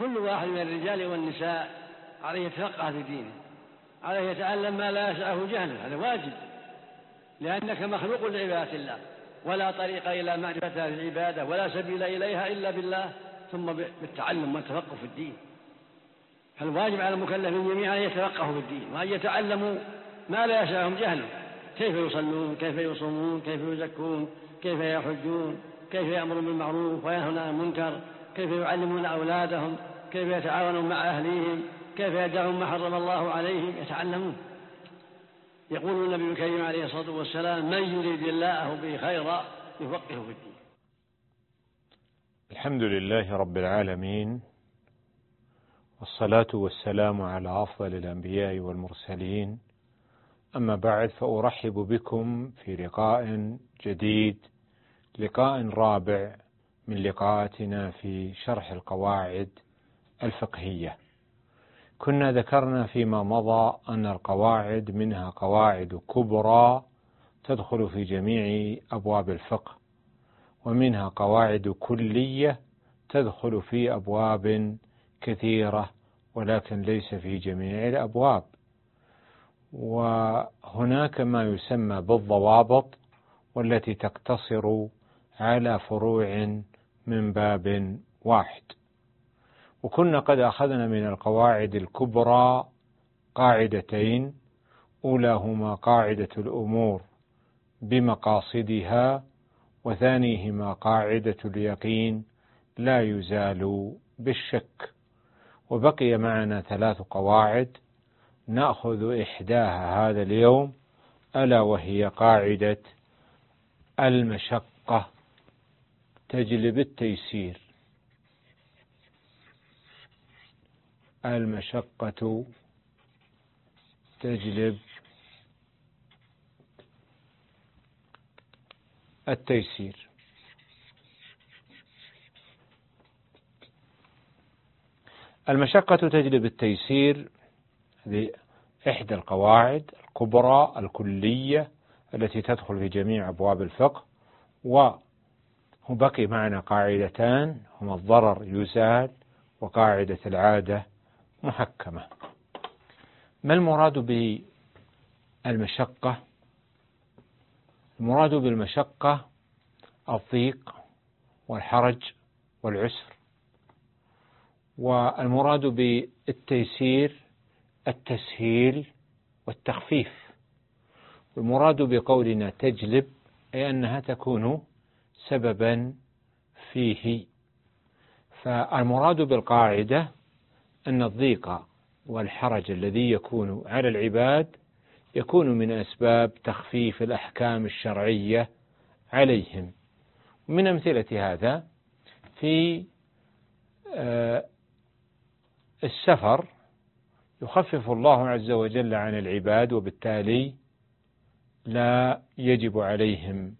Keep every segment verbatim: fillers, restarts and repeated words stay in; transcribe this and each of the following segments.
كل واحد من الرجال والنساء عليه يتفقه في دينه، عليه يتعلم ما لا يسعه جهله، هذا واجب، لأنك مخلوق لعبادة الله، ولا طريق إلى معرفتها في العبادة ولا سبيل إليها إلا بالله، ثم بالتعلم والتفقه في الدين. فالواجب على المكلفين جميعا أن يتفقهوا في الدين وأن يتعلموا ما لا يسعهم جهله، كيف يصلون، كيف يصومون، كيف يزكون، كيف يحجون، كيف يأمرون بالمعروف وينهون عن المنكر، كيف يعلمون أولادهم، كيف يتعاونون مع أهليهم، كيف يدعون ما حرم الله عليهم، يتعلمون. يقول النبي الكريم عليه الصلاة والسلام: من يريد الله به خيرا يفقهه في الدين. الحمد لله رب العالمين، والصلاة والسلام على أفضل الأنبياء والمرسلين، أما بعد، فأرحب بكم في لقاء جديد، لقاء رابع من لقاءاتنا في شرح القواعد الفقهية. كنا ذكرنا فيما مضى أن القواعد منها قواعد كبرى تدخل في جميع أبواب الفقه، ومنها قواعد كلية تدخل في أبواب كثيرة ولكن ليس في جميع الأبواب. وهناك ما يسمى بالضوابط، والتي تقتصر على فروع من باب واحد. وكنا قد أخذنا من القواعد الكبرى قاعدتين، أولاهما قاعدة الأمور بمقاصدها، وثانيهما قاعدة اليقين لا يزال بالشك. وبقي معنا ثلاث قواعد نأخذ إحداها هذا اليوم، ألا وهي قاعدة المشقة تجلب التيسير. المشقة تجلب التيسير. المشقة تجلب التيسير هذه إحدى القواعد الكبرى الكلية التي تدخل في جميع أبواب الفقه. وبقي معنا قاعدتان هما الضرر يزال وقاعدة العادة محكمة. ما المراد بالمشقة؟ المراد بالمشقة الضيق والحرج والعسر، والمراد بالتيسير التسهيل والتخفيف. والمراد بقولنا تجلب أي أنها تكون سببا فيه. فالمراد بالقاعدة أن الضيق والحرج الذي يكون على العباد يكون من أسباب تخفيف الأحكام الشرعية عليهم. ومن أمثلة هذا في السفر يخفف الله عز وجل عن العباد، وبالتالي لا يجب عليهم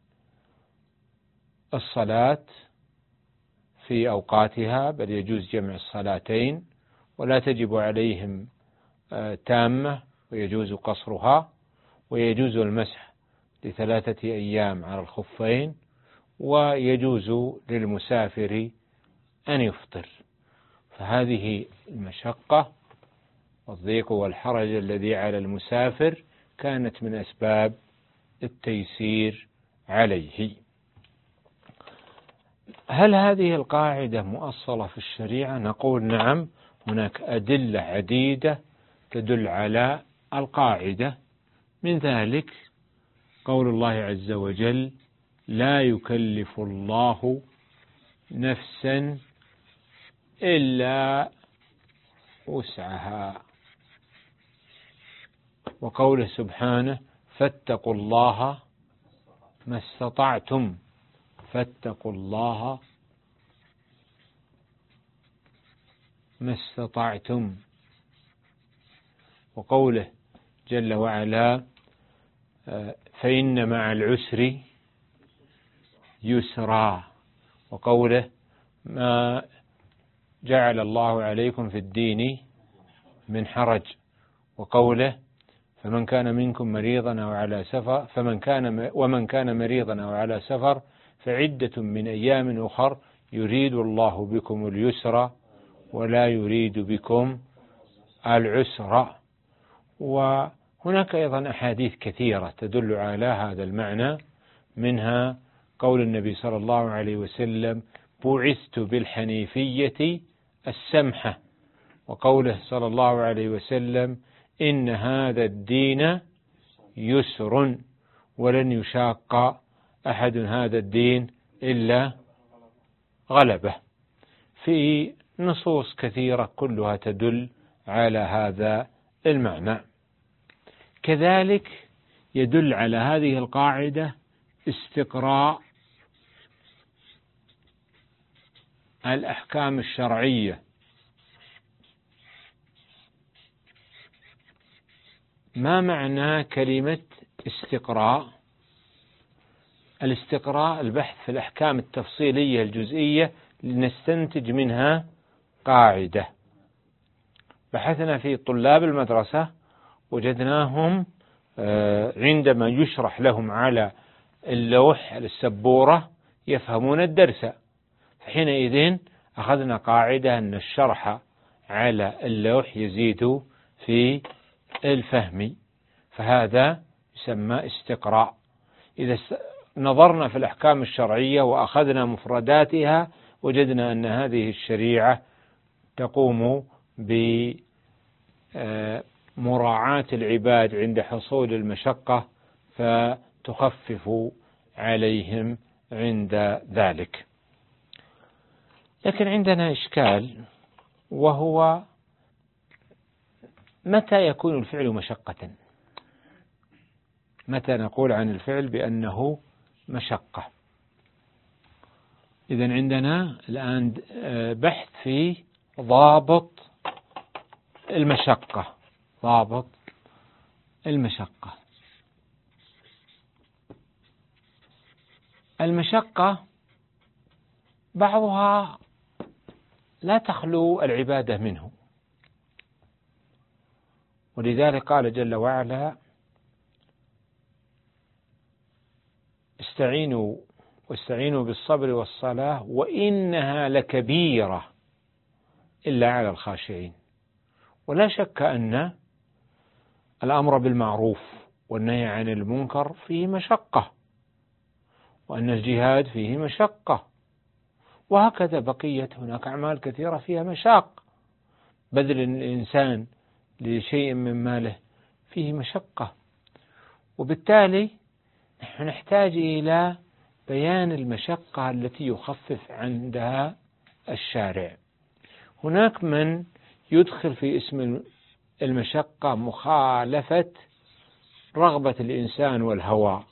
الصلاة في أوقاتها، بل يجوز جمع الصلاتين، ولا تجب عليهم تامة ويجوز قصرها، ويجوز المسح لثلاثة أيام على الخفين، ويجوز للمسافر أن يفطر. فهذه المشقة والضيق والحرج الذي على المسافر كانت من أسباب التيسير عليه. هل هذه القاعدة مؤصلة في الشريعة؟ نقول نعم، هناك أدلة عديدة تدل على القاعدة. من ذلك قول الله عز وجل: لا يكلف الله نفسا إلا وسعها. وقوله سبحانه: فاتقوا الله ما استطعتم. فاتقوا الله ما استطعتم. وقوله جل وعلا: فإن مع العسر يسرا. وقوله: ما جعل الله عليكم في الدين من حرج. وقوله: فمن كان منكم مريضا أو على سفر فمن كان ومن كان مريضا أو على سفر فعدة من أيام أخر يريد الله بكم اليسر ولا يريد بكم العسر. وهناك أيضا أحاديث كثيرة تدل على هذا المعنى، منها قول النبي صلى الله عليه وسلم: بعثت بالحنيفية السمحة، وقوله صلى الله عليه وسلم: إن هذا الدين يسر ولن يشاق أحد هذا الدين إلا غلبه. في نصوص كثيرة كلها تدل على هذا المعنى. كذلك يدل على هذه القاعدة استقراء الأحكام الشرعية. ما معنى كلمة استقراء؟ الاستقراء البحث في الأحكام التفصيلية الجزئية لنستنتج منها قاعدة. بحثنا في طلاب المدرسة وجدناهم عندما يشرح لهم على اللوح السبورة يفهمون الدرس، حينئذ أخذنا قاعدة أن الشرح على اللوح يزيد في الفهم، فهذا يسمى استقراء. إذا نظرنا في الأحكام الشرعية وأخذنا مفرداتها وجدنا أن هذه الشريعة تقوم بمراعاة العباد عند حصول المشقة فتخفف عليهم عند ذلك. لكن عندنا إشكال، وهو متى يكون الفعل مشقة؟ متى نقول عن الفعل بأنه مشقة؟ إذن عندنا الآن بحث في ضابط المشقة. ضابط المشقة. المشقة بعضها لا تخلو العبادة منه، ولذلك قال جل وعلا: استعينوا واستعينوا بالصبر والصلاة وإنها لكبيرة إلا على الخاشعين. ولا شك أن الأمر بالمعروف والنهي عن المنكر فيه مشقة، وأن الجهاد فيه مشقة، وهكذا بقية هناك أعمال كثيرة فيها مشاق. بذل الإنسان لشيء من ماله فيه مشقة، وبالتالي نحن نحتاج إلى بيان المشقة التي يخفف عندها الشارع. هناك من يدخل في اسم المشقة مخالفة رغبة الإنسان والهوى،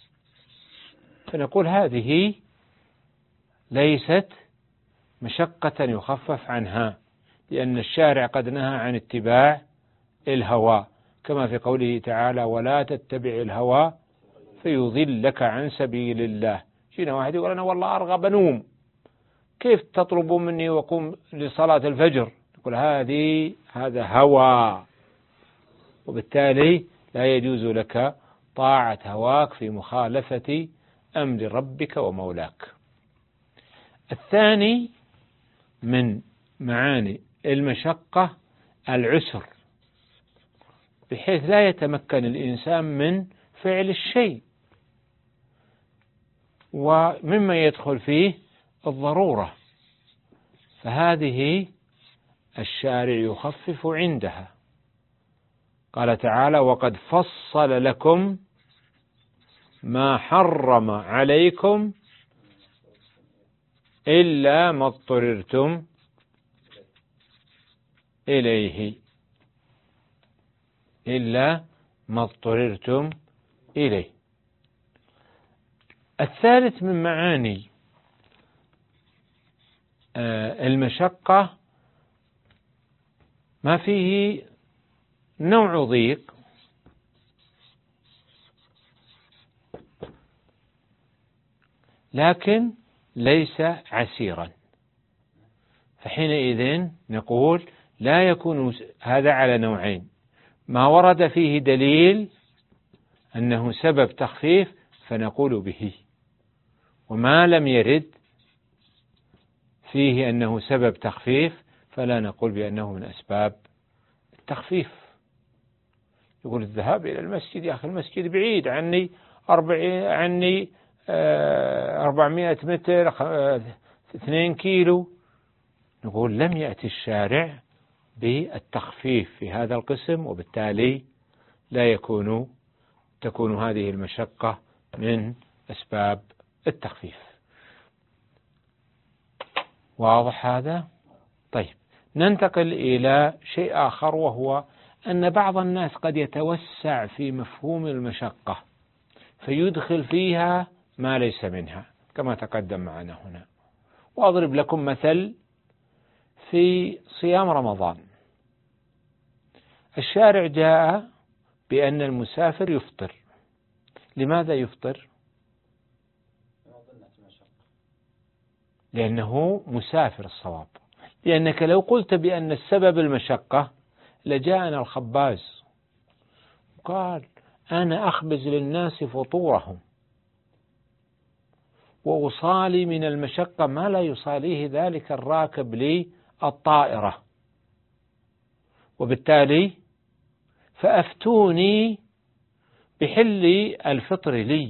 فنقول هذه ليست مشقة يخفف عنها، لأن الشارع قد نهى عن اتباع الهوى، كما في قوله تعالى: ولا تتبع الهوى فيضلك عن سبيل الله. جينا واحد يقول: أنا والله أرغب نوم، كيف تطلبوا مني وقوم لصلاة الفجر؟ نقول هذه هذا هوى، وبالتالي لا يجوز لك طاعة هواك في مخالفة أمر ربك ومولاك. الثاني من معاني المشقة العسر، بحيث لا يتمكن الإنسان من فعل الشيء، ومما يدخل فيه الضرورة، فهذه الشارع يخفف عندها. قال تعالى: وقد فصل لكم ما حرم عليكم إلا ما اضطررتم إليه إلا ما اضطررتم إليه. الثالث من معاني المشقة ما فيه نوع ضيق، لكن ليس عسيرا، فحينئذ نقول لا يكون هذا على نوعين: ما ورد فيه دليل أنه سبب تخفيف فنقول به، وما لم يرد فيه أنه سبب تخفيف فلا نقول بأنه من أسباب التخفيف. يقول الذهاب إلى المسجد، يا أخي المسجد بعيد عني أربعين عني أربعمائة متر، اثنين كيلو. نقول لم يأتي الشارع بالتخفيف في هذا القسم، وبالتالي لا يكون تكون هذه المشقة من أسباب التخفيف. واضح هذا؟ طيب ننتقل إلى شيء آخر، وهو أن بعض الناس قد يتوسع في مفهوم المشقة فيدخل فيها ما ليس منها كما تقدم معنا هنا. وأضرب لكم مثل في صيام رمضان. الشارع جاء بأن المسافر يفطر. لماذا يفطر؟ لأنه مسافر الصواب. لأنك لو قلت بأن السبب المشقة لجاءنا الخباز قال أنا أخبز للناس فطورهم وأصالي من المشقة ما لا يصاليه ذلك الراكب للطائرة، وبالتالي فأفتوني بحل الفطر لي.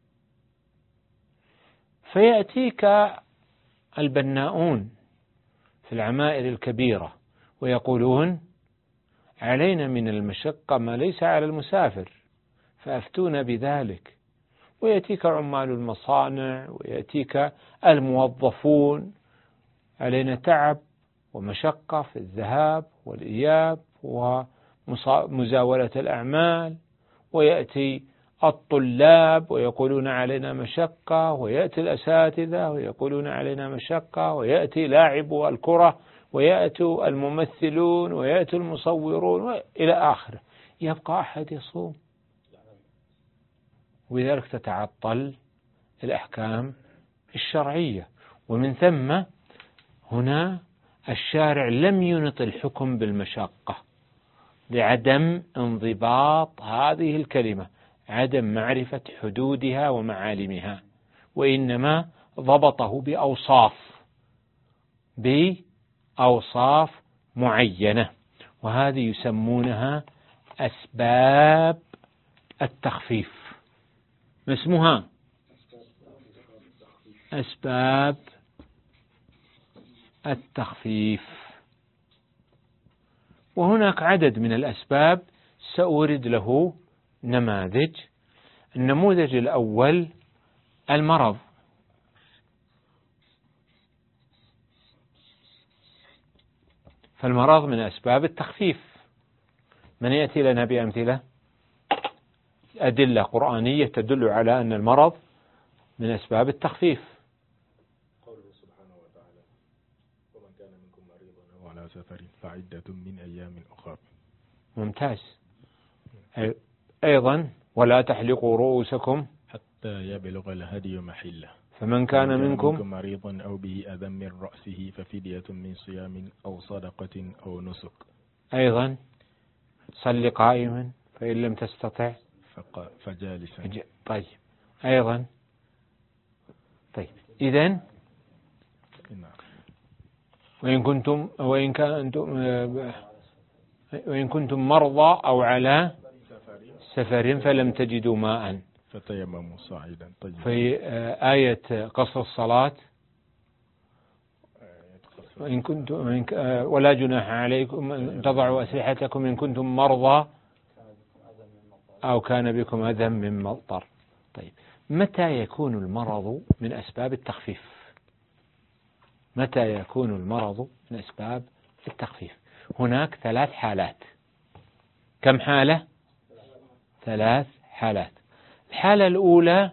فيأتيك البناؤون في العمائر الكبيرة ويقولون علينا من المشقة ما ليس على المسافر فأفتونا بذلك. ويأتيك عمال المصانع ويأتيك الموظفون، علينا تعب ومشقة في الذهاب والإياب ومزاولة الأعمال. ويأتي الطلاب ويقولون علينا مشقة، ويأتي الأساتذة ويقولون علينا مشقة، ويأتي لاعبو الكرة، ويأتي الممثلون، ويأتي المصورون إلى آخره. يبقى أحد يصوم، وبذلك تتعطل الأحكام الشرعية. ومن ثم هنا الشارع لم ينط الحكم بالمشقة لعدم انضباط هذه الكلمة، عدم معرفة حدودها ومعالمها، وإنما ضبطه بأوصاف بأوصاف معينة، وهذه يسمونها أسباب التخفيف. ما اسمها؟ أسباب التخفيف. وهناك عدد من الأسباب سأورد له نماذج. النموذج الأول المرض. فالمرض من أسباب التخفيف. من يأتي لنا بأمثلة؟ أدلة قرآنية تدل على أن المرض من أسباب التخفيف. قوله سبحانه وتعالى ومن كان منكم مريضا أو على سفر فعدة من أيام أخرى. ممتاز. أيضا ولا تحلقوا رؤوسكم حتى يبلغ الهدي محله فمن كان منكم مريضا أو به أذى من رأسه ففدية من صيام أو صدقة أو نسك. أيضا صل قائما فإن لم تستطع فجالسا. طيب أيضا طيب إذن وإن كنتم وإن كنتم وإن كنتم مرضى أو على سفر فلم تجدوا ماء فتيمموا صعيدا طيبا. في آية قصر الصلاة وإن كنتم ولا جناح عليكم تضعوا أسلحتكم إن كنتم مرضى أو كان بكم أذى من مطر. طيب متى يكون المرض من أسباب التخفيف؟ متى يكون المرض من أسباب التخفيف؟ هناك ثلاث حالات. كم حالة؟ ثلاث حالات. الحالة الأولى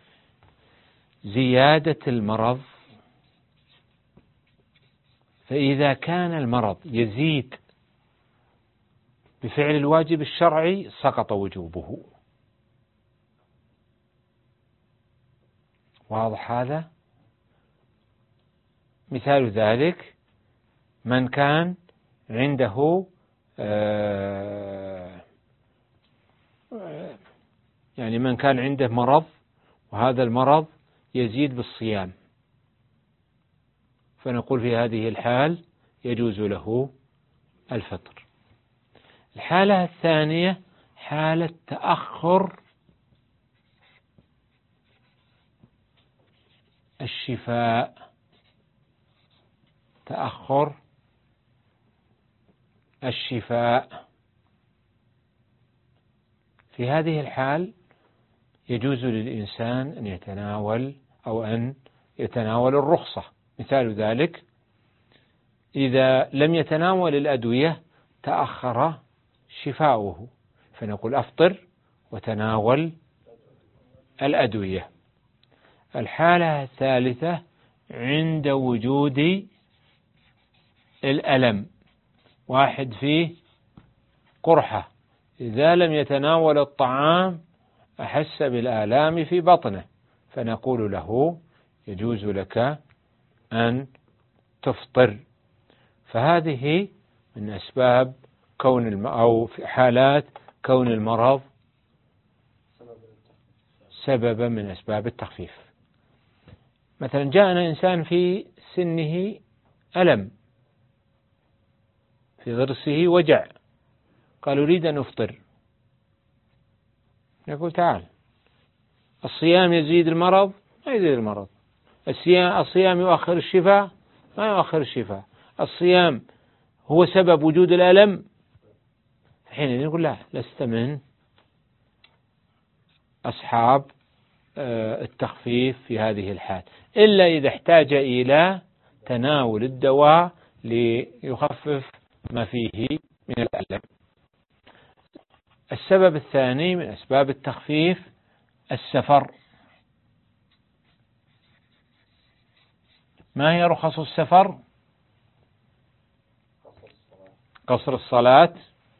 زيادة المرض، فإذا كان المرض يزيد بفعل الواجب الشرعي سقط وجوبه. واضح هذا؟ مثال ذلك من كان عنده يعني من كان عنده مرض وهذا المرض يزيد بالصيام، فنقول في هذه الحال يجوز له الفطر. الحالة الثانية حالة تأخر الشفاء، تأخر الشفاء. في هذه الحال يجوز للإنسان أن يتناول أو أن يتناول الرخصة. مثال ذلك إذا لم يتناول الأدوية تأخر شفاؤه، فنقول أفطر وتناول الأدوية. الحالة الثالثة عند وجود الألم، واحد فيه قرحة، إذا لم يتناول الطعام أحس بالآلام في بطنه، فنقول له يجوز لك أن تفطر. فهذه من أسباب كون الم... أو في حالات كون المرض سببا من أسباب التخفيف. مثلا جاءنا إنسان في سنه ألم في ضرسه وجع، قال أريد أن أفطر، نقول تعال، الصيام يزيد المرض؟ ما يزيد المرض. الصيام يؤخر الشفاء؟ ما يؤخر الشفاء. الصيام هو سبب وجود الألم؟ حين نقول لا، لست من أصحاب التخفيف في هذه الحال، إلا إذا احتاج إلى تناول الدواء ليخفف ما فيه من الألم. السبب الثاني من أسباب التخفيف السفر. ما هي رخص السفر؟ قصر الصلاة.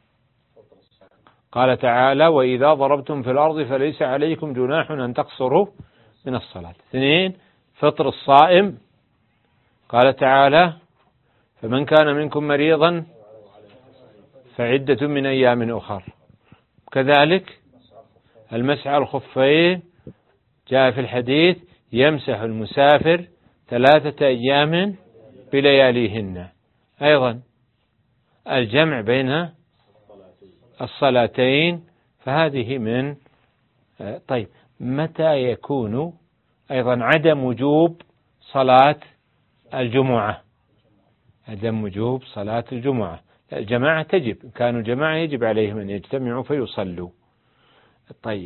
قال تعالى وإذا ضربتم في الأرض فليس عليكم جناح أن تقصروا من الصلاة. اثنين فطر الصائم. قال تعالى فمن كان منكم مريضا فعدة من أيام أخر. كذلك المسح على الخفين، جاء في الحديث يمسح المسافر ثلاثة أيام بلياليهن. أيضا الجمع بين الصلاتين، فهذه من طيب. متى يكون أيضا عدم وجوب صلاة الجمعة؟ عدم وجوب صلاة الجمعة، الجماعة تجب، كانوا جماعة يجب عليهم أن يجتمعوا فيصلوا. طيب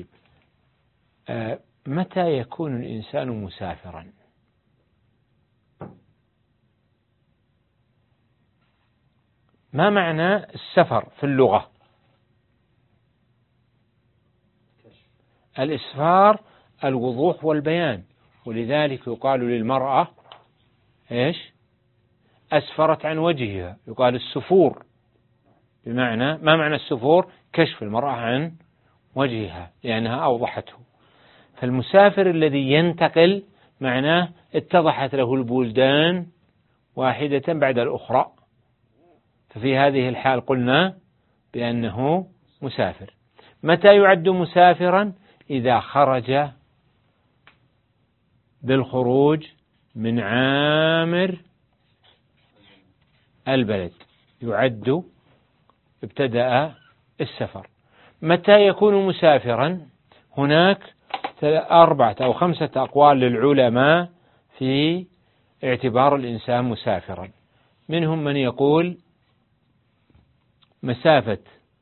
متى يكون الإنسان مسافرا؟ ما معنى السفر في اللغة؟ الإسفار الوضوح والبيان، ولذلك يقال للمرأة إيش؟ أسفرت عن وجهها، يقال السفور. بمعنى ما معنى السفور؟ كشف المرأة عن وجهها لأنها أوضحته. فالمسافر الذي ينتقل معناه اتضحت له البلدان واحدة بعد الأخرى، ففي هذه الحال قلنا بأنه مسافر. متى يعد مسافرا؟ إذا خرج بالخروج من عامر البلد يعد ابتدأ السفر. متى يكون مسافرا؟ هناك أربعة أو خمسة أقوال للعلماء في اعتبار الإنسان مسافرا. منهم من يقول مسافة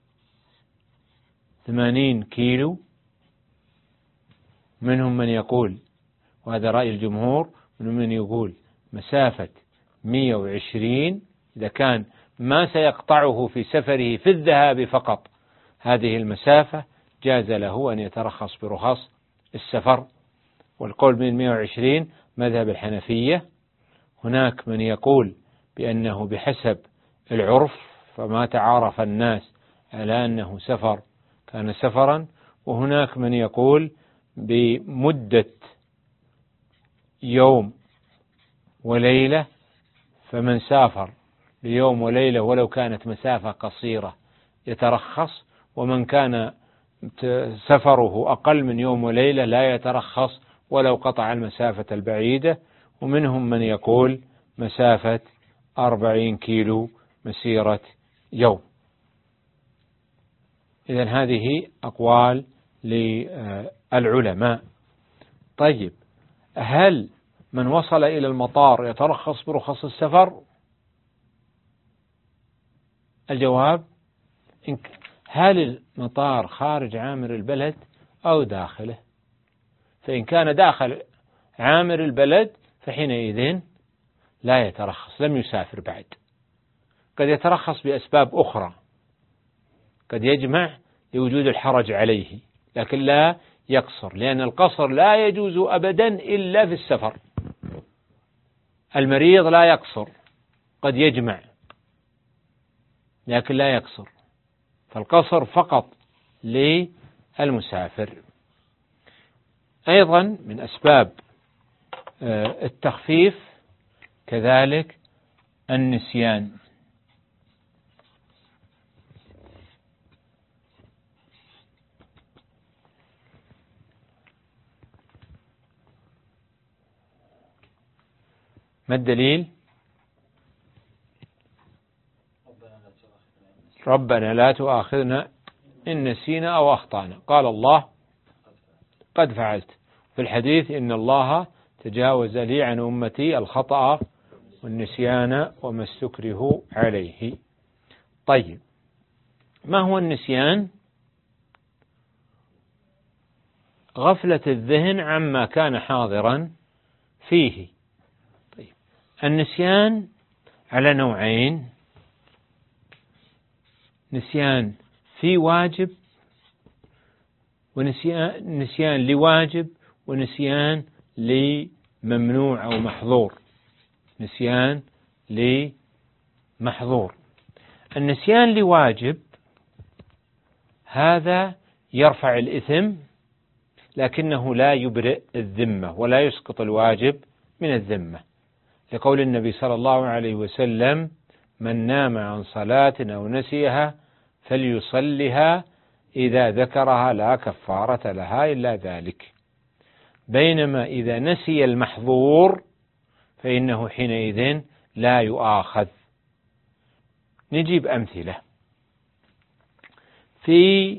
ثمانين كيلو، منهم من يقول، وهذا رأي الجمهور، منهم من يقول مسافة مئة وعشرين إذا كان ما سيقطعه في سفره في الذهاب فقط هذه المسافة جاز له أن يترخص برخص السفر. والقول من مئة وعشرين مذهب الحنفية. هناك من يقول بأنه بحسب العرف، فما تعارف الناس على أنه سفر كان سفرا. وهناك من يقول بمدة يوم وليلة، فمن سافر ليوم وليلة ولو كانت مسافة قصيرة يترخص، ومن كان سفره أقل من يوم وليلة لا يترخص ولو قطع المسافة البعيدة. ومنهم من يقول مسافة أربعين كيلو مسيرة يوم. إذن هذه أقوال للعلماء. طيب، هل من وصل إلى المطار يترخص برخص السفر؟ الجواب: هل المطار خارج عامر البلد أو داخله؟ فإن كان داخل عامر البلد فحينئذ لا يترخص، لم يسافر بعد. قد يترخص بأسباب أخرى، قد يجمع لوجود الحرج عليه، لكن لا يقصر، لأن القصر لا يجوز أبدا إلا في السفر. المريض لا يقصر، قد يجمع لكن لا يقصر، فالقصر فقط للمسافر. أيضا من أسباب التخفيف كذلك النسيان. ما الدليل؟ ربنا لا تؤاخذنا إن نسينا أو أخطأنا. قال الله: قد فعلت. في الحديث: إن الله تجاوز لي عن أمتي الخطأ والنسيان وما استكرهوا عليه. طيب، ما هو النسيان؟ غفلة الذهن عما كان حاضرا فيه. طيب، النسيان على نوعين: نسيان في واجب، ونسيان نسيان لواجب، ونسيان لممنوع أو محظور. نسيان لمحظور. النسيان لواجب هذا يرفع الإثم، لكنه لا يبرئ الذمة ولا يسقط الواجب من الذمة، لقول النبي صلى الله عليه وسلم: من نام عن صلاة أو نسيها فليصلها إذا ذكرها لا كفارة لها إلا ذلك. بينما إذا نسي المحظور فإنه حينئذ لا يؤاخذ. نجيب أمثلة. في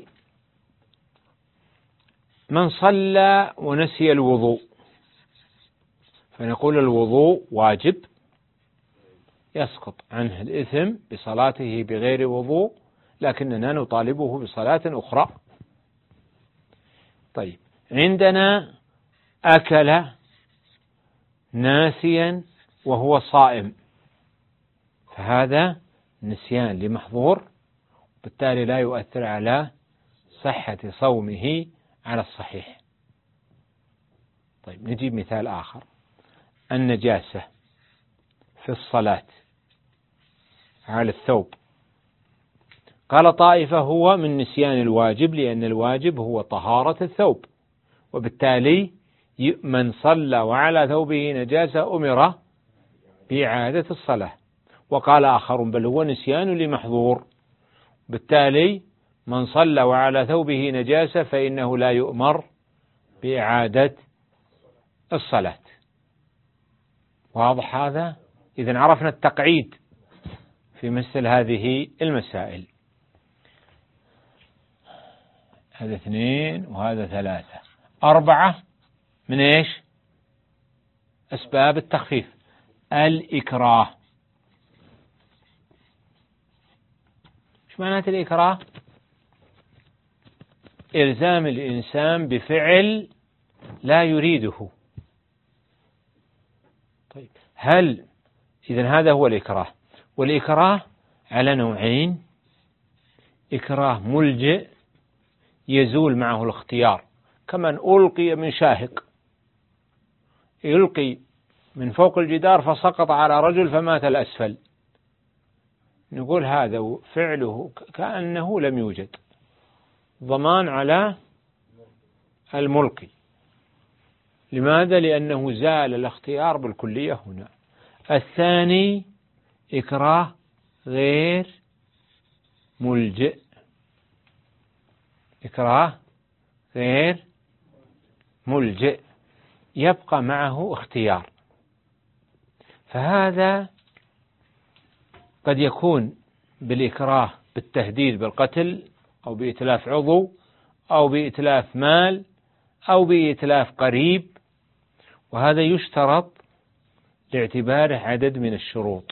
من صلى ونسي الوضوء فنقول الوضوء واجب، يسقط عنه الإثم بصلاته بغير وضوء، لكننا نطالبه بصلاة أخرى. طيب، عندنا أكل ناسيا وهو صائم، فهذا نسيان لمحظور، بالتالي لا يؤثر على صحة صومه على الصحيح. طيب، نجيب مثال آخر: النجاسة في الصلاة على الثوب. قال طائفة: هو من نسيان الواجب، لأن الواجب هو طهارة الثوب، وبالتالي من صلى وعلى ثوبه نجاسة أمر بإعادة الصلاة. وقال آخر: بل هو نسيان لمحظور، بالتالي من صلى وعلى ثوبه نجاسة فإنه لا يؤمر بإعادة الصلاة. واضح هذا؟ إذن عرفنا التقعيد في مثل هذه المسائل. هذا اثنين وهذا ثلاثة. أربعة من إيش؟ أسباب التخفيف. الإكراه. إيش معنات الإكراه؟ إلزام الإنسان بفعل لا يريده. طيب، هل إذن هذا هو الإكراه. والإكراه على نوعين: إكراه ملجئ يزول معه الاختيار، كمن ألقي من شاهق، يلقي من فوق الجدار فسقط على رجل فمات الأسفل، نقول هذا فعله كأنه لم يوجد، ضمان على الملقي. لماذا؟ لأنه زال الاختيار بالكلية هنا. الثاني إكراه غير ملجئ، إكراه غير ملجئ يبقى معه اختيار، فهذا قد يكون بالإكراه بالتهديد بالقتل أو بإتلاف عضو أو بإتلاف مال أو بإتلاف قريب، وهذا يشترط لاعتباره عدد من الشروط،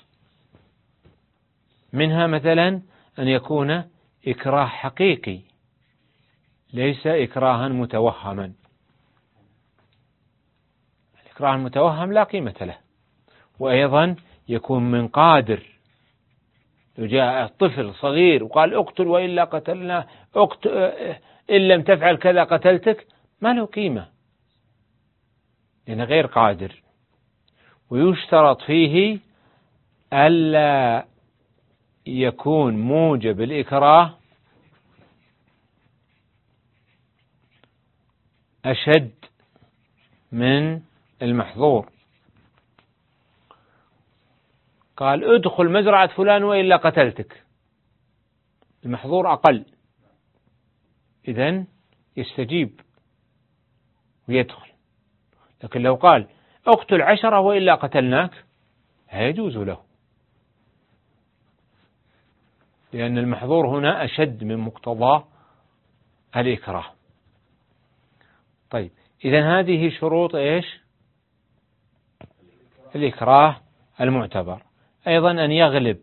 منها مثلا أن يكون إكراه حقيقي ليس إكراها متوهما. الإكراه المتوهم لا قيمة له. وأيضا يكون من قادر، لو جاء طفل صغير وقال اقتل وإلا قتلنا، اقتل إن لم تفعل كذا قتلتك، ما له قيمة لأنه غير قادر. ويشترط فيه ألا يكون موجب الإكراه أشد من المحظور. قال ادخل مزرعة فلان وإلا قتلتك، المحظور أقل، إذن يستجيب ويدخل. لكن لو قال اقتل عشرة وإلا قتلناك، هيجوز له، لأن المحظور هنا أشد من مقتضى الإكراه. طيب، إذن هذه شروط إيش؟ الإكراه المعتبر. أيضا أن يغلب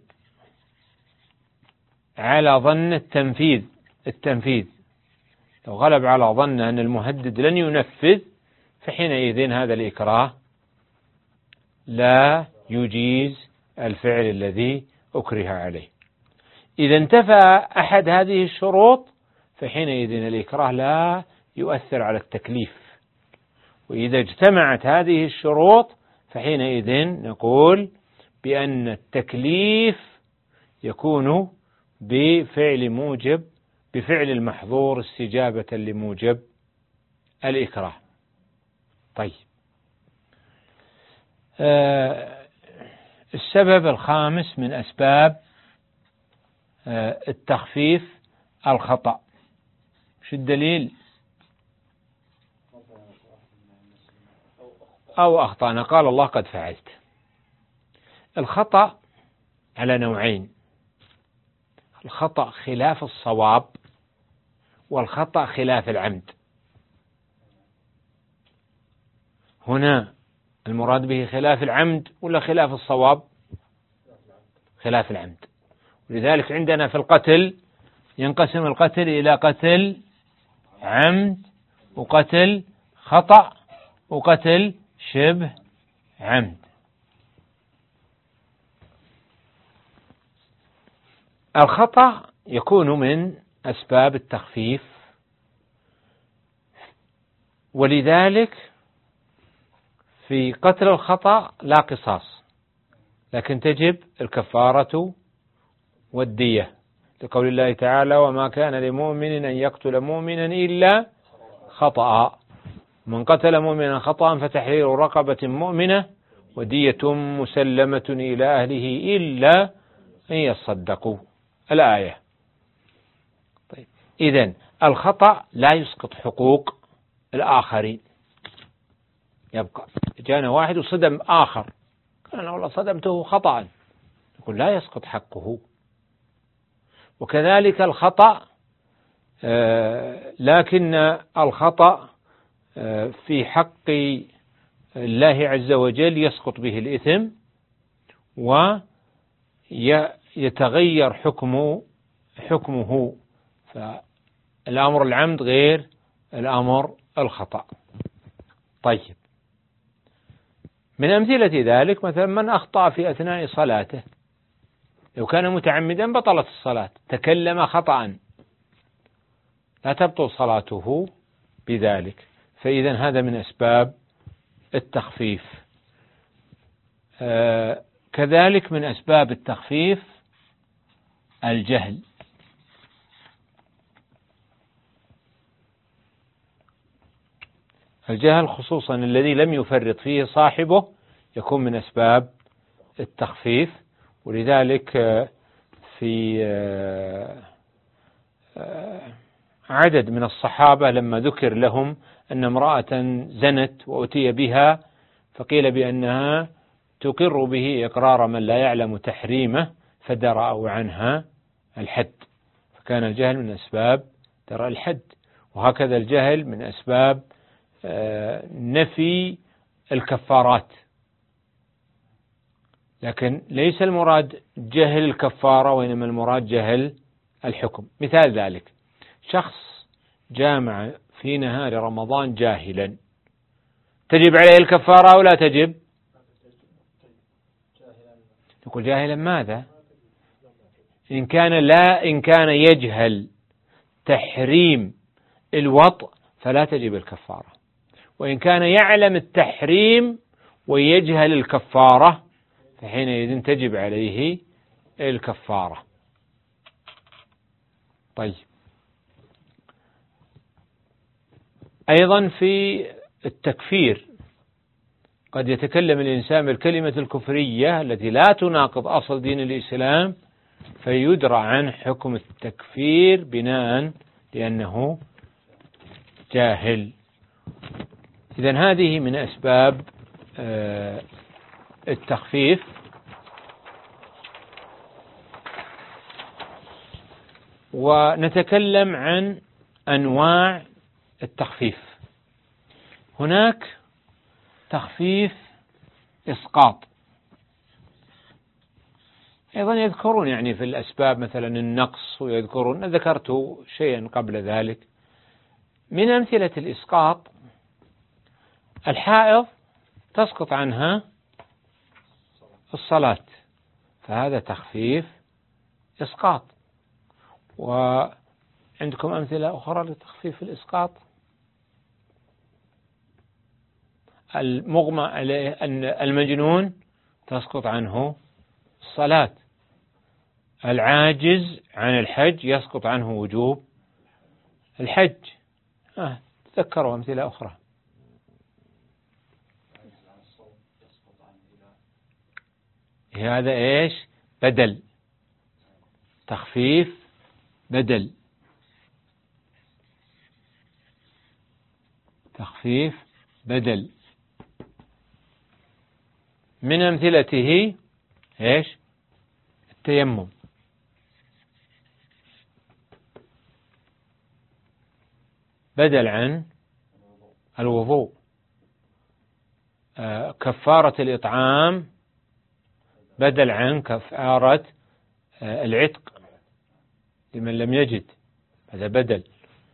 على ظن التنفيذ التنفيذ لو غلب على ظن أن المهدد لن ينفذ، فحينئذ هذا الإكراه لا يجيز الفعل الذي أكره عليه. إذا انتفى أحد هذه الشروط فحينئذ الإكراه لا يؤثر على التكليف. وإذا اجتمعت هذه الشروط فحينئذ نقول بأن التكليف يكون بفعل موجب بفعل المحظور استجابة لموجب الإكراه. طيب، آه السبب الخامس من أسباب آه التخفيف الخطأ. شو الدليل؟ أو أخطأنا، قال الله قد فعلت. الخطأ على نوعين: الخطأ خلاف الصواب والخطأ خلاف العمد. هنا المراد به خلاف العمد ولا خلاف الصواب؟ خلاف العمد. ولذلك عندنا في القتل ينقسم القتل إلى قتل عمد وقتل خطأ وقتل شبه عمد. الخطأ يكون من أسباب التخفيف، ولذلك في قتل الخطأ لا قصاص، لكن تجب الكفارة والدية، لقول الله تعالى: وما كان لمؤمن أن يقتل مؤمنا إلا خطأ، من قتل مؤمنا خطأ فتحرير رقبة مؤمنة ودية مسلمة إلى أهله إلا أن يصدقوا، الآية. طيب، إذن الخطأ لا يسقط حقوق الآخرين، يبقى. جاءنا واحد وصدم آخر، قال أنا والله صدمته خطأ، يقول لا يسقط حقه. وكذلك الخطأ، آه لكن الخطأ آه في حق الله عز وجل يسقط به الإثم ويتغير حكمه حكمه فالأمر العمد غير الأمر الخطأ. طيب، من أمثلة ذلك مثلا من أخطأ في أثناء صلاته، لو كان متعمدا بطلت الصلاة، تكلم خطأ لا تبطل صلاته بذلك، فإذا هذا من أسباب التخفيف. آه كذلك من أسباب التخفيف الجهل. الجهل خصوصا الذي لم يفرط فيه صاحبه يكون من أسباب التخفيف. ولذلك في عدد من الصحابة لما ذكر لهم أن امرأة زنت وأتي بها فقيل بأنها تقر به إقرار من لا يعلم تحريمه، فدرأوا عنها الحد، فكان الجهل من أسباب درء الحد. وهكذا الجهل من أسباب نفي الكفارات، لكن ليس المراد جهل الكفارة وإنما المراد جهل الحكم. مثال ذلك شخص جامع في نهار رمضان جاهلا، تجب عليه الكفارة أو لا تجب؟ نقول جاهلا ماذا؟ إن كان لا إن كان يجهل تحريم الوطء فلا تجب الكفارة، وإن كان يعلم التحريم ويجهل الكفارة فحينئذ تجب عليه الكفارة. طيب، أيضا في التكفير قد يتكلم الإنسان بالكلمة الكفرية التي لا تناقض أصل دين الإسلام فيدرى عن حكم التكفير بناء لأنه جاهل. إذن هذه من أسباب التخفيف. ونتكلم عن أنواع التخفيف. هناك تخفيف إسقاط، أيضا يذكرون يعني في الأسباب مثلا النقص، ويذكرون ذكرت شيئا قبل ذلك. من أمثلة الإسقاط الحائض تسقط عنها الصلاة، فهذا تخفيف إسقاط. وعندكم أمثلة أخرى لتخفيف الإسقاط؟ المغمى عليه أن المجنون تسقط عنه الصلاة، العاجز عن الحج يسقط عنه وجوب الحج. آه تذكروا أمثلة أخرى. هذا إيش؟ بدل، تخفيف بدل، تخفيف بدل. من أمثلته إيش؟ التيمم، بدل عن الوضوء. آه كفارة الإطعام بدل عن كفارة آه العتق لمن لم يجد، هذا بدل.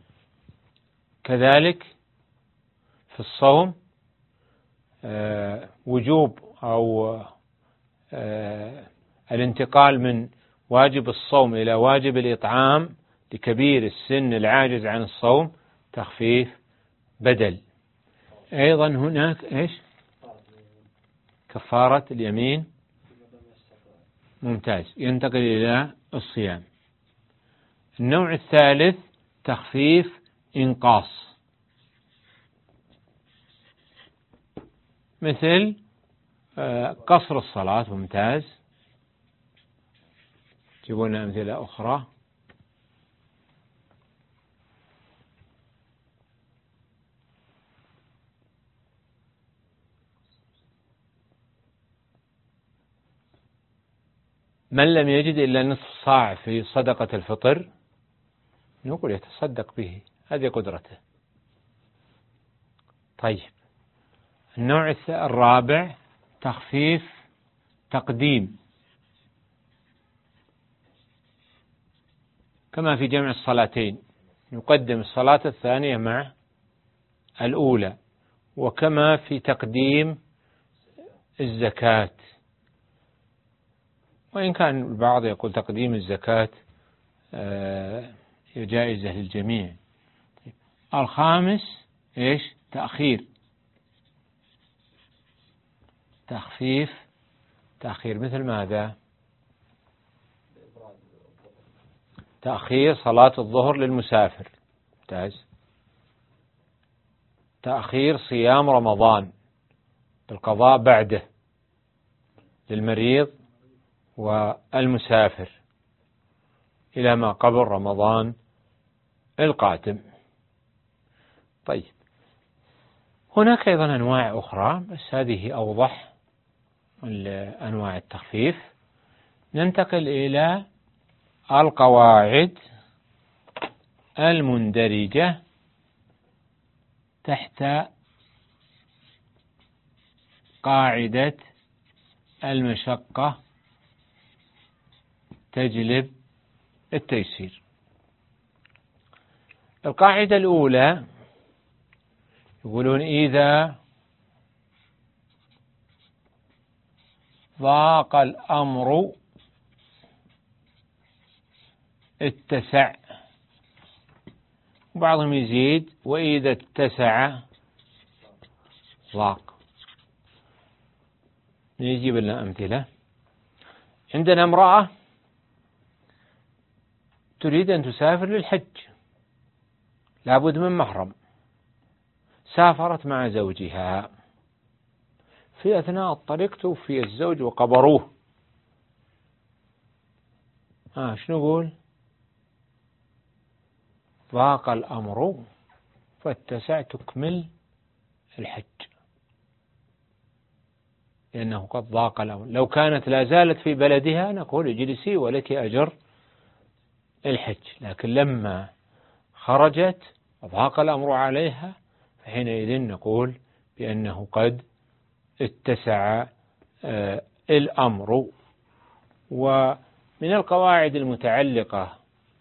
كذلك في الصوم آه وجوب أو آه الانتقال من واجب الصوم إلى واجب الإطعام لكبير السن العاجز عن الصوم تخفيف بدل. أيضا هناك إيش؟ كفارة اليمين، ممتاز، ينتقل إلى الصيام. النوع الثالث تخفيف إنقاص، مثل قصر الصلاة، ممتاز. جيبوا لنا أمثلة أخرى. من لم يجد إلا نصف صاع في صدقة الفطر نقول يتصدق به، هذه قدرته. طيب، النوع الرابع تخفيف تقديم، كما في جمع الصلاتين يقدم الصلاة الثانية مع الأولى، وكما في تقديم الزكاة، وإن كان البعض يقول تقديم الزكاة جائزة للجميع. الخامس إيش؟ تأخير، تخفيف تأخير، مثل ماذا؟ تأخير صلاة الظهر للمسافر، ممتاز. تأخير صيام رمضان بالقضاء بعده للمريض والمسافر إلى ما قبل رمضان القادم. طيب، هناك أيضا أنواع أخرى بس هذه أوضح أنواع التخفيف. ننتقل إلى القواعد المندرجة تحت قاعدة المشقة تجلب التيسير. القاعدة الأولى يقولون إذا ضاق الأمر اتسع، وبعضهم يزيد وإذا اتسع ضاق. يجيب لنا أمثلة. عندنا امرأة تريد أن تسافر للحج، لابد من محرم، سافرت مع زوجها، في أثناء الطريق توفي الزوج وقبروه. آه شنو نقول؟ ضاق الأمر فاتسع تكمل الحج، لأنه قد ضاق الأمر. لو كانت لا زالت في بلدها نقول اجلسي ولك أجر الحج، لكن لما خرجت وضاق الأمر عليها فحينئذ نقول بأنه قد اتسع آه الأمر. ومن القواعد المتعلقة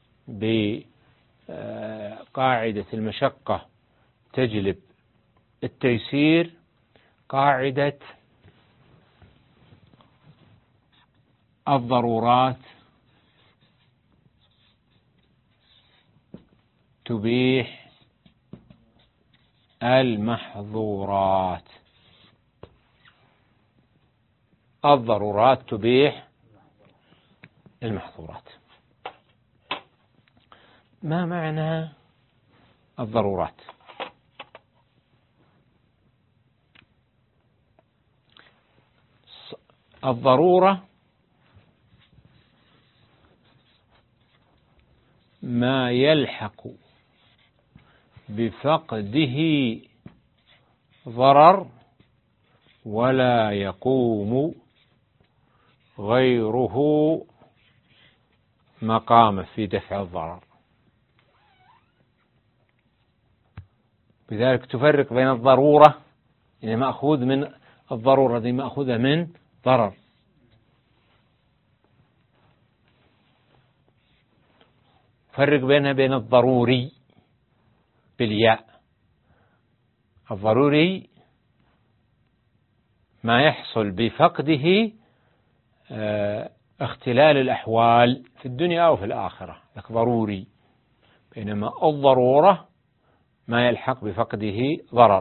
بقاعدة المشقة تجلب التيسير قاعدة الضرورات تبيح المحظورات. الضرورات تبيح المحظورات. ما معنى الضرورات؟ الضرورة ما يلحق بفقده ضرر ولا يقوم غيره مقامه في دفع الضرر. بذلك تفرق بين الضرورة، يعني مأخوذ من الضرورة دي مأخوذة من ضرر، فرق بينها بين الضروري بالياء. الضروري ما يحصل بفقده اختلال الأحوال في الدنيا أو في الآخرة، لك ضروري. بينما الضرورة ما يلحق بفقده ضرر.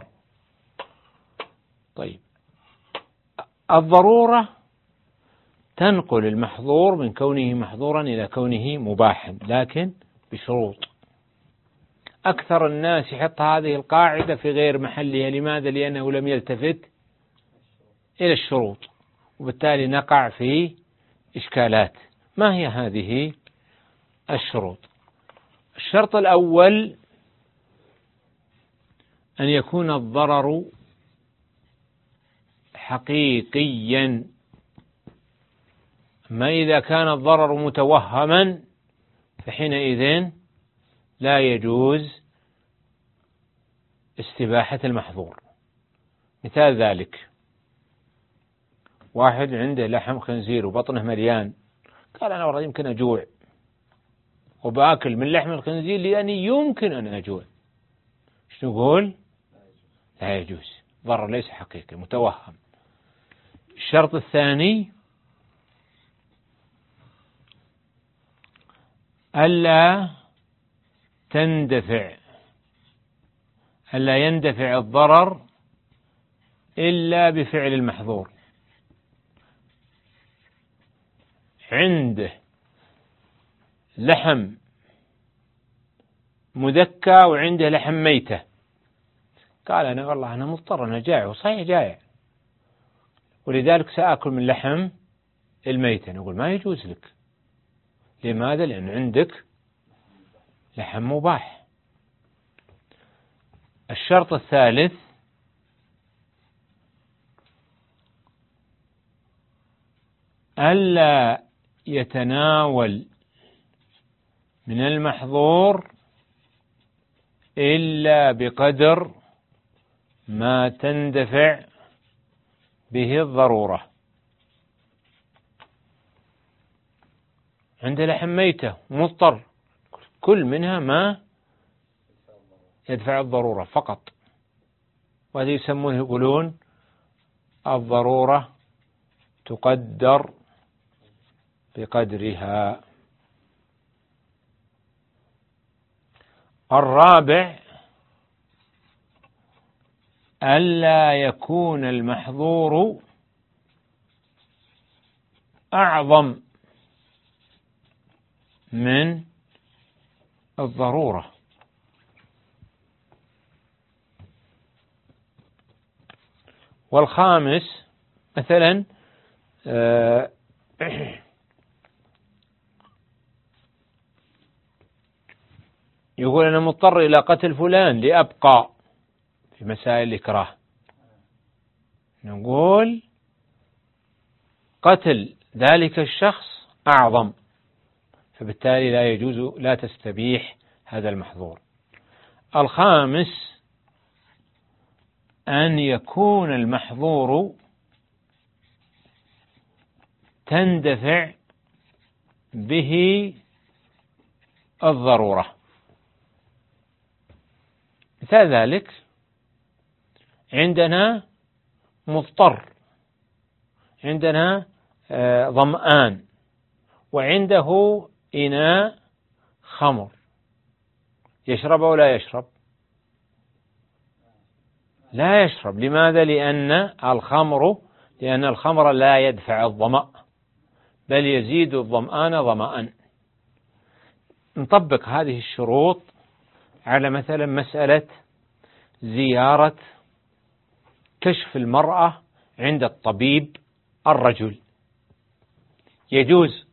طيب، الضرورة تنقل المحظور من كونه محظورا إلى كونه مباحا، لكن بشروط. أكثر الناس يحط هذه القاعدة في غير محلها. لماذا؟ لأنه لم يلتفت إلى الشروط، وبالتالي نقع في إشكالات. ما هي هذه الشروط؟ الشرط الأول أن يكون الضرر حقيقيا. ما إذا كان الضرر متوهما فحينئذ لا يجوز استباحة المحظور. مثال ذلك واحد عنده لحم خنزير وبطنه مليان، قال أنا والله يمكن أجوع وبأكل من لحم الخنزير لأني يمكن أن أجوع. شو نقول؟ لا يجوز، ضرر ليس حقيقي، متوهم. الشرط الثاني ألا تندفع ألا يندفع الضرر إلا بفعل المحظور. عنده لحم مذكى وعنده لحم ميتة، قال أنا والله أنا مضطر، أنا جائع، وصحيح جائع، ولذلك سأكل من لحم الميتة. نقول ما يجوز لك. لماذا؟ لأن عندك لحم مباح. الشرط الثالث ألا يتناول من المحظور إلا بقدر ما تندفع به الضرورة. عند لحم ميتة مضطر، كل منها ما يدفع الضرورة فقط، وهذا يسمونه يقولون الضرورة تقدر بقدرها. الرابع ألا يكون المحظور أعظم من الضرورة. والخامس مثلا يقول أنا مضطر إلى قتل فلان لأبقى، في مسائل الإكراه نقول قتل ذلك الشخص أعظم، فبالتالي لا يجوز، لا تستبيح هذا المحظور. الخامس أن يكون المحظور تندفع به الضرورة. مثال ذلك عندنا مضطر، عندنا ظمآن، وعنده إناء خمر، يشرب أو لا يشرب؟ لا يشرب. لماذا؟ لأن الخمر لأن الخمر لا يدفع الظمأ، بل يزيد الظمآن ظمأ. نطبق هذه الشروط على مثلا مسألة زيارة كشف المرأة عند الطبيب الرجل. يجوز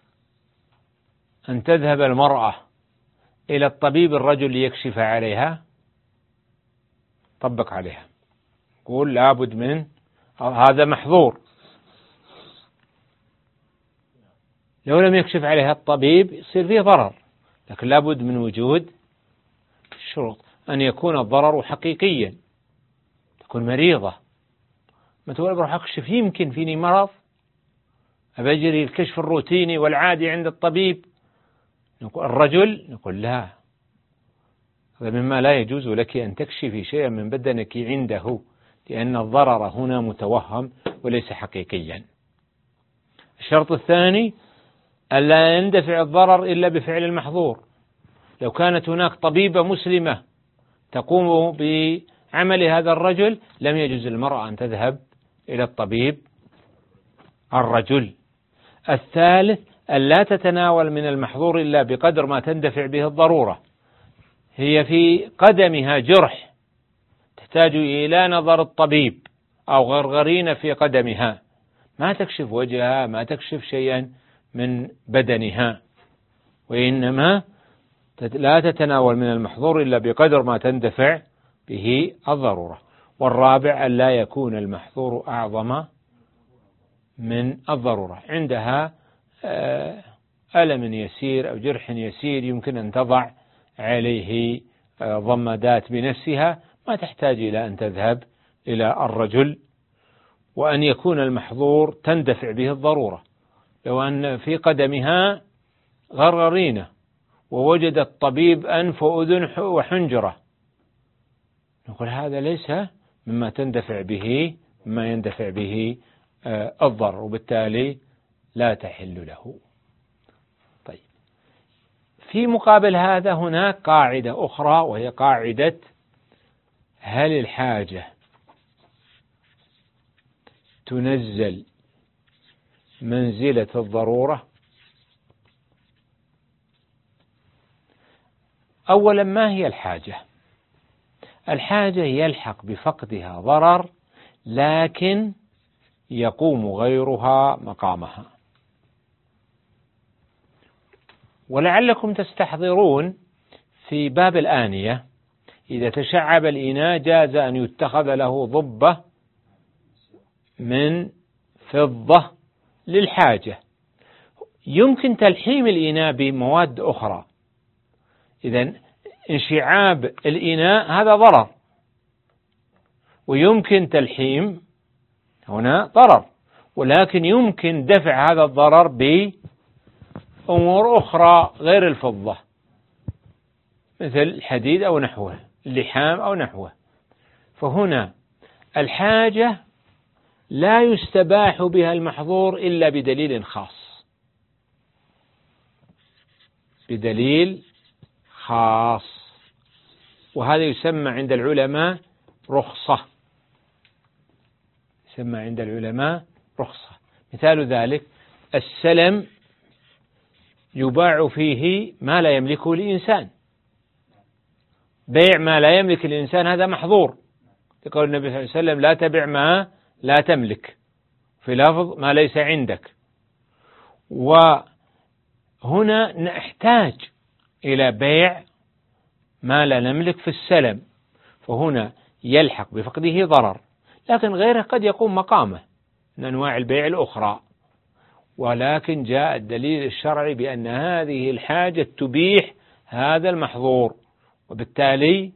أن تذهب المرأة إلى الطبيب الرجل ليكشف عليها؟ طبق عليها، قول لابد من هذا محظور. لو لم يكشف عليها الطبيب يصير فيه ضرر، لكن لابد من وجود الشروط، أن يكون الضرر حقيقيا، تكون مريضة، ما تقول بروح أكشف يمكن فيني مرض، أبجري الكشف الروتيني والعادي عند الطبيب. نقول الرجل، نقول لا، هذا مما لا يجوز لك أن تكشفي شيئا من بدنك عنده، لأن الضرر هنا متوهم وليس حقيقيا. الشرط الثاني ألا يندفع الضرر إلا بفعل المحظور. لو كانت هناك طبيبة مسلمة تقوم بعمل هذا الرجل لم يجوز للمرأة أن تذهب إلى الطبيب الرجل. الثالث ألا تتناول من المحظور إلا بقدر ما تندفع به الضرورة. هي في قدمها جرح تحتاج إلى نظر الطبيب، أو غرغرين في قدمها، ما تكشف وجهها، ما تكشف شيئا من بدنها، وإنما لا تتناول من المحظور إلا بقدر ما تندفع به الضرورة. والرابع أن لا يكون المحظور أعظم من الضرورة. عندها ألم يسير أو جرح يسير يمكن أن تضع عليه ضمادات بنفسها، ما تحتاج إلى أن تذهب إلى الرجل. وأن يكون المحظور تندفع به الضرورة. لو أن في قدمها غرغرينة ووجد الطبيب أنف وأذن وحنجرة، نقول هذا ليس مما تندفع به مما يندفع به الضرر، وبالتالي لا تحل له. طيب، في مقابل هذا هناك قاعدة أخرى، وهي قاعدة هل الحاجة تنزل منزلة الضرورة؟ أولا، ما هي الحاجة؟ الحاجة يلحق بفقدها ضرر لكن يقوم غيرها مقامها. ولعلكم تستحضرون في باب الآنية إذا تشعب الإناء جاز أن يتخذ له ضبة من فضة للحاجة. يمكن تلحيم الإناء بمواد أخرى، إذن انشعاب الإناء هذا ضرر، ويمكن تلحيم هنا ضرر، ولكن يمكن دفع هذا الضرر بأمور أخرى غير الفضة مثل الحديد أو نحوه، اللحام أو نحوه. فهنا الحاجة لا يستباح بها المحظور إلا بدليل خاص، بدليل خاص، وهذا يسمى عند العلماء رخصة، يسمى عند العلماء رخصة. مثال ذلك السلم يباع فيه ما لا يملكه الإنسان، بيع ما لا يملك الإنسان هذا محظور، يقول النبي صلى الله عليه وسلم لا تبع ما لا تملك، في لفظ ما ليس عندك. وهنا نحتاج إلى بيع ما لا نملك في السلم، فهنا يلحق بفقده ضرر، لكن غيره قد يقوم مقامه من أنواع البيع الأخرى. ولكن جاء الدليل الشرعي بأن هذه الحاجة تبيح هذا المحظور، وبالتالي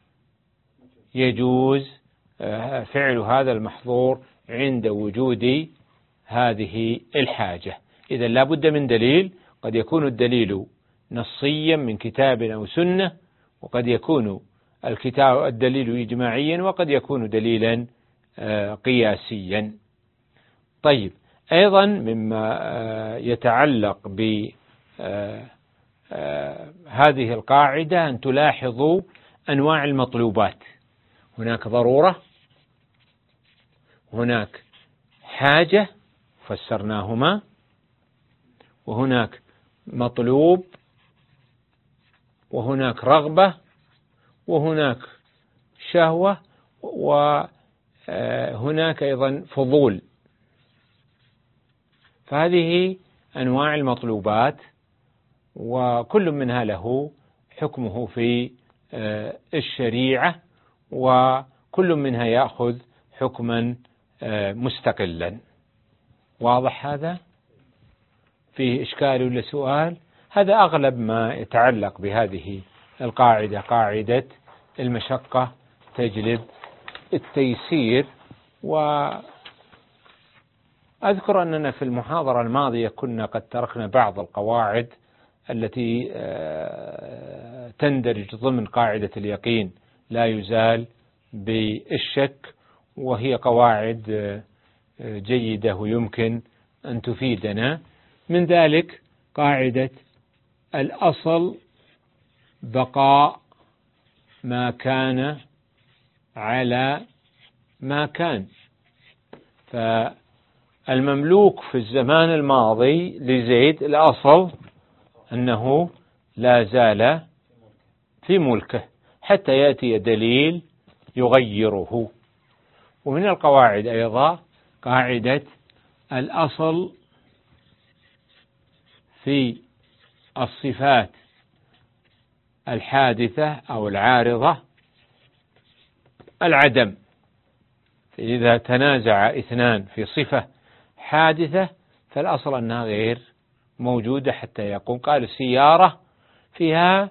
يجوز فعل هذا المحظور عند وجود هذه الحاجة. إذا لا بد من دليل، قد يكون الدليل نصيا من كتاب أو سنة، وقد يكون الكتاب الدليل إجماعيا، وقد يكون دليلا قياسيا. طيب، أيضا مما يتعلق بهذه القاعدة أن تلاحظوا أنواع المطلوبات. هناك ضرورة، هناك حاجة فسرناهما، وهناك مطلوب، وهناك رغبة، وهناك شهوة، وهناك أيضا فضول. فهذه أنواع المطلوبات، وكل منها له حكمه في الشريعة، وكل منها يأخذ حكما مستقلا. واضح هذا؟ فيه إشكال ولا سؤال؟ هذا أغلب ما يتعلق بهذه القاعدة، قاعدة المشقة تجلب التيسير. وأذكر أننا في المحاضرة الماضية كنا قد تركنا بعض القواعد التي تندرج ضمن قاعدة اليقين لا يزال بالشك، وهي قواعد جيدة ويمكن أن تفيدنا. من ذلك قاعدة الأصل بقاء ما كان على ما كان. فالمملوك في الزمان الماضي لزيد الأصل أنه لا زال في ملكه حتى يأتي دليل يغيره. ومن القواعد أيضا قاعدة الأصل في الصفات الحادثة أو العارضة العدم. إذا تنازع اثنان في صفة حادثة فالأصل أنها غير موجودة حتى يقوم. قال السيارة فيها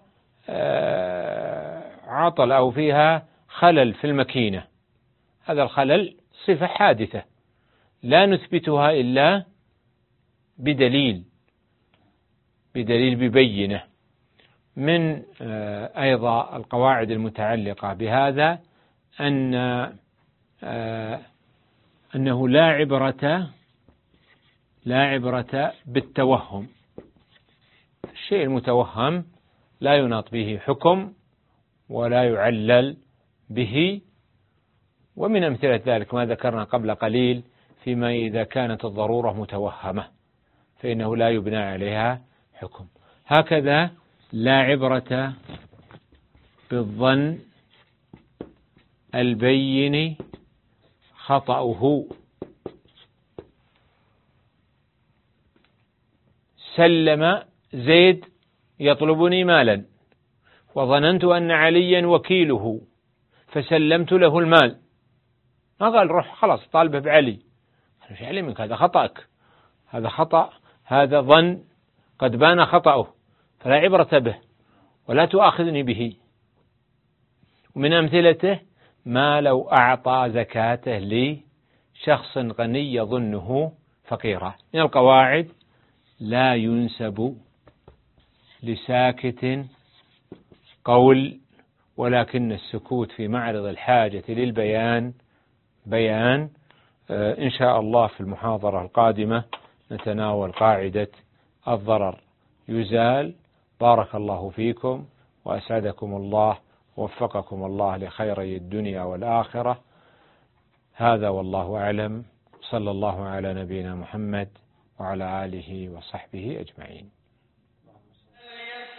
عطل أو فيها خلل في الماكينة، هذا الخلل صفة حادثة لا نثبتها إلا بدليل بدليل ببينة. من أيضا القواعد المتعلقة بهذا أن أنه لا عبرة لا عبرة بالتوهم. الشيء المتوهم لا يناط به حكم ولا يعلل به. ومن أمثلة ذلك ما ذكرنا قبل قليل فيما إذا كانت الضرورة متوهمة فإنه لا يبنى عليها حكم. هكذا لا عبرة بالظن البين خطأه. سلم زيد يطلبني مالا وظننت أن عليا وكيله فسلمت له المال، ما قال روح خلاص طالبه بعلي، مش علي منك، هذا خطأك، هذا خطأ، هذا ظن قد بان خطأه فلا عبرة به ولا تؤاخذني به. ومن أمثلته ما لو أعطى زكاته لشخص غني يظنه فقيرا. من القواعد لا ينسب لساكت قول، ولكن السكوت في معرض الحاجة للبيان بيان. إن شاء الله في المحاضرة القادمة نتناول قاعدة الضرر يزال. بارك الله فيكم وأسعدكم الله ووفقكم الله لخيري الدنيا والآخرة. هذا والله أعلم، صلى الله على نبينا محمد وعلى آله وصحبه أجمعين.